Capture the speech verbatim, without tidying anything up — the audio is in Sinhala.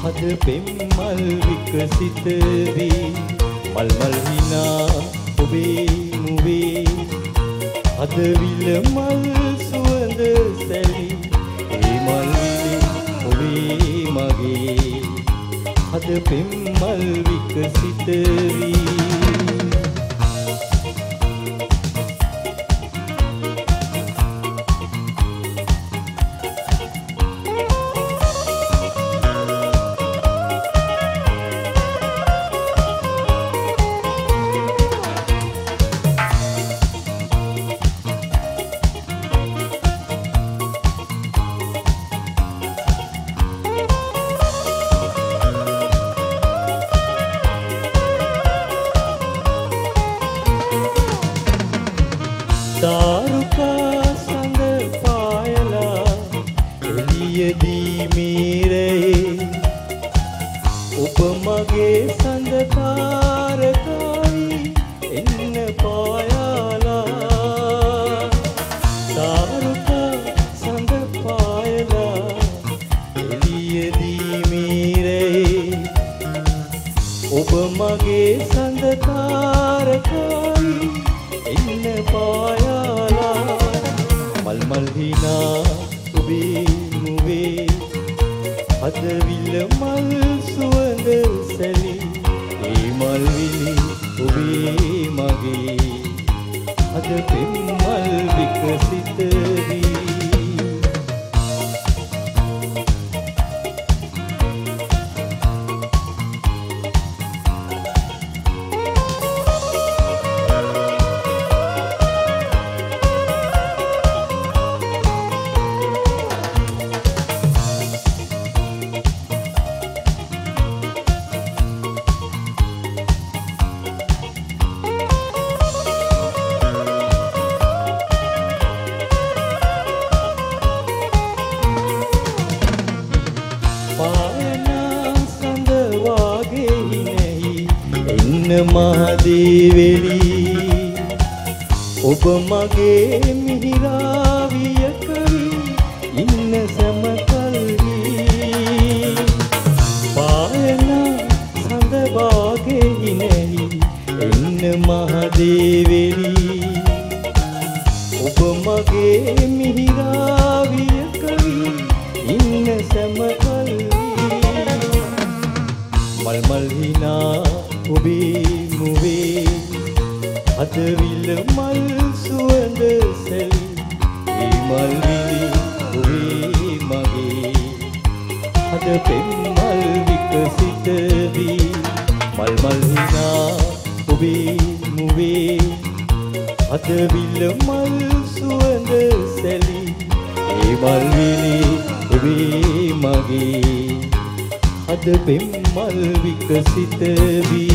අද පෙම්මල් විකසිත වී මල් මල් හිනා ඔබේ මුවේ අද විල මල් සුවඳ සැලි ඒ මල් විලි ඔබේ මගේ අද පෙම්මල් විකසිත වී තාරුකා සඳ පායලා එළියදී මීරේ ඔබ මගේ සඳ තාරකායි එන්න පායලා තාරුකා සඳ පායලා එළියදී මීරේ ඔබ මගේ සඳ තාරකායි එන්න පායලා මල් මල් හිනා ඔබේ මුවේ අද විල මල් සුවඳ සැලි ඒ මල් විලි ඔබේ මගේ අද පෙම්මල් විකසිත වී මහදේවෙලි ඔබ මගේ මිහිරාවිය කවි ඉන්න සමකල්හි පායන සඳ වාගේ නැහි එන්න මහදේවෙලි ඔබ මගේ මිහිරාවිය කවි ඉන්න සමකල්හි මල් මල් හිනා ඔබේ මුවේ අද විල මල් සුවඳ සැලි ඒ මල් විලි ඔබේ මගේ අද පෙම්මල් විකසිත වී මල් මල් හිනා ඔබේ මුවේ අද විල මල් සුවඳ සැලි ඒ මල් විලි ඔබේ මගේ අද පෙම්මල් විකසිත වී